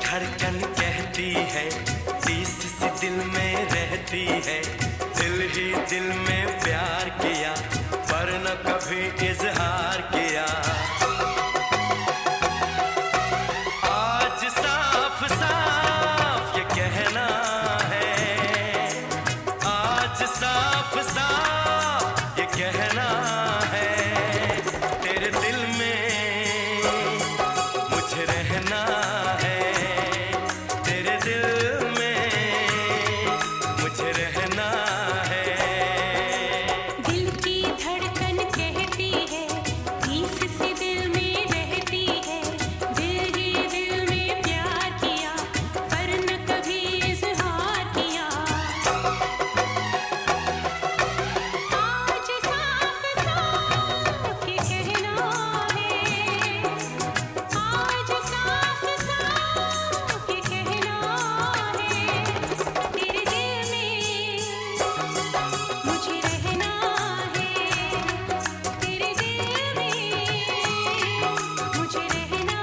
धड़कन कहती है, टीस सी दिल में रहती है। दिल ही दिल में प्यार किया, पर न कभी इजहार किया। आज साफ साफ ये कहना है, आज साफ साफ ये कहना है, तेरे दिल में मुझे रहना है, तेरे दिल में मुझे रहना है। दिल की धड़कन कहती है, टीस सी दिल में रहती है। दिल ही दिल में प्यार किया, पर न कभी इजहार किया। आज साफ साफ ये कहना है, आज साफ साफ ये कहना है, तेरे दिल में मुझे रहना है, तेरे दिल में मुझे रहना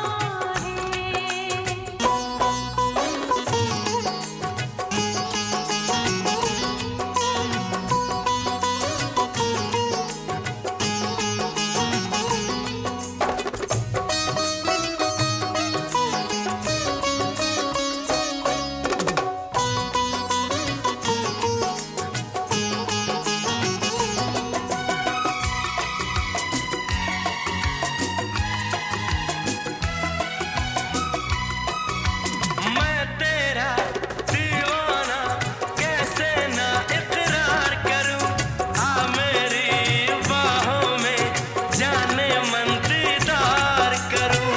मैं तेरा दीवाना कैसे ना इकरार करूं, आ मेरी बाहों में जाने मन दीदार करूं।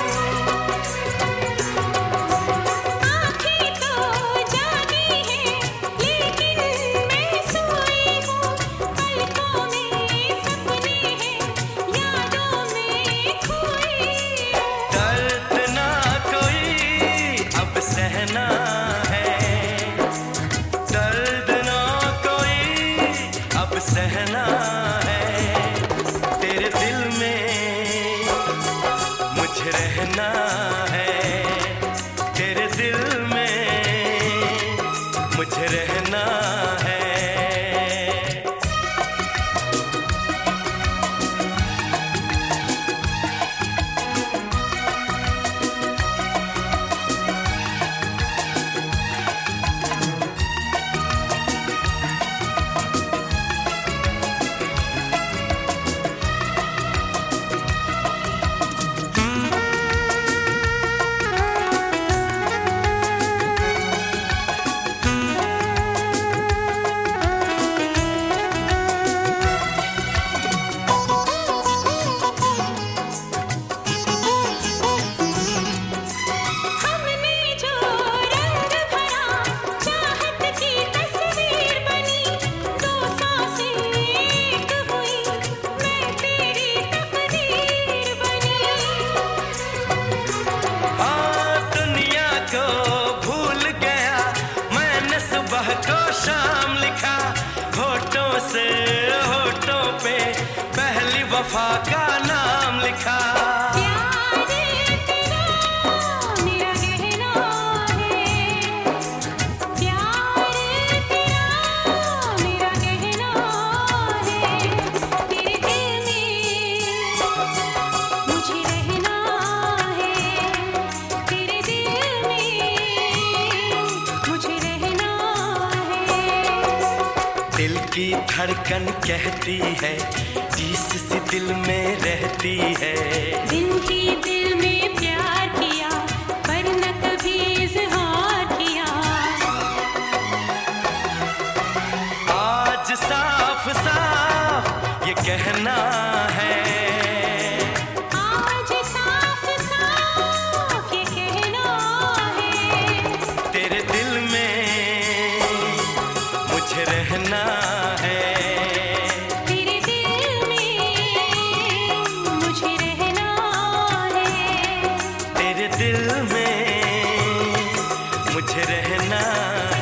आँखें तो जागी हैं, लेकिन मैं सोई हूँ। पलकों में सपने हैं, यादों में खोई हूँ। दर्द ना कोई अब सहना है, दर्द ना कोई अब सहना है, तेरे दिल में मुझे रहना है, तेरे दिल में मुझे रहना है। हमने जो रंग भरा, चाहत की तस्वीर बनी। दो सांसें एक हुई, मैं तेरी तकदीर बनी। हाँ, दुनिया को भूल गया, मैंने सुबह को शाम लिखा। होठों से होठों पे पहली वफा का नाम लिखा। प्यार तेरा मेरा कहना है, प्यार तेरा मेरा कहना है, तेरे दिल में मुझे रहना है, तेरे दिल में मुझे रहना है। दिल की धड़कन कहती है, टीस सी दिल में रहती है। दिल ही दिल में प्यार किया, पर न कभी इजहार किया। आज साफ साफ ये कहना है, आज साफ साफ ये कहना है, तेरे दिल में मुझे रहना है, तेरे दिल में मुझे रहना है, तेरे दिल में मुझे रहना